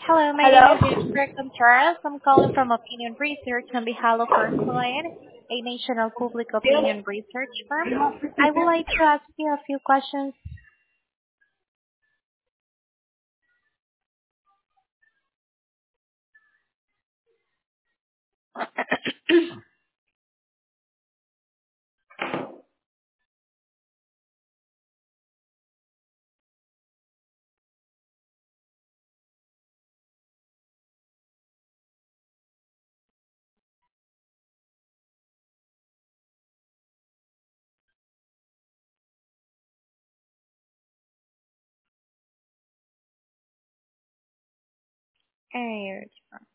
Hello, my name is Hello? Jennifer Contreras. I'm calling from Opinion Research on behalf of our client, a national public opinion research firm. I would like to ask you a few questions. Eh,